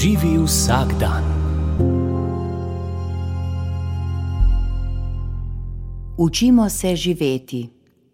Živi vsak dan. Učimo se živeti.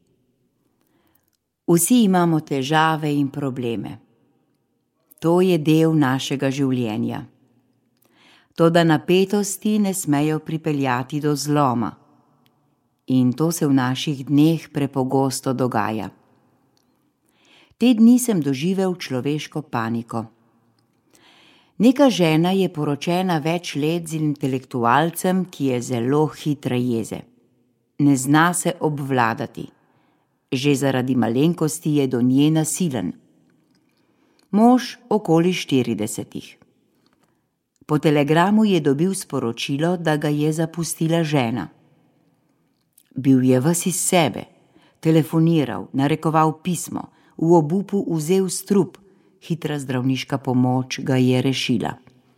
Vsi imamo težave in probleme. To je del našega življenja. Toda napetosti ne smejo pripeljati do zloma. In to se v naših dneh prepogosto dogaja. Te dni sem doživel človeško paniko. Neka žena je poročena več let z intelektualcem, ki je zelo hitre jeze. Ne zna se obvladati. Že zaradi malenkosti je do nje nasilen. Mož okoli 40. Po telegramu je dobil sporočilo, da ga je zapustila žena. Bil je ves iz sebe, telefoniral, narekoval pismo, v obupu vzel strup, hitra zdravniška pomoč ga je rešila.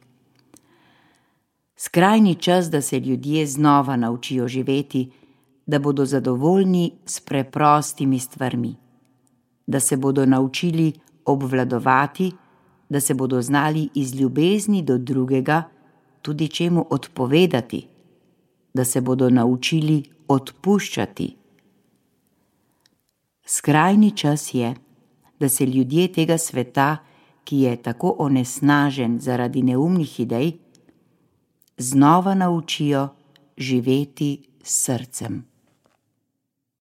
Skrajni čas, da se ljudje znova naučijo živeti, da bodo zadovoljni s preprostimi stvarmi, da se bodo naučili obvladovati, da se bodo znali iz ljubezni do drugega tudi čemu odpovedati, da se bodo naučili odpuščati. Skrajni čas je, da se ljudje tega sveta, ki je tako onesnažen zaradi neumnih idej, znova naučijo živeti s srcem.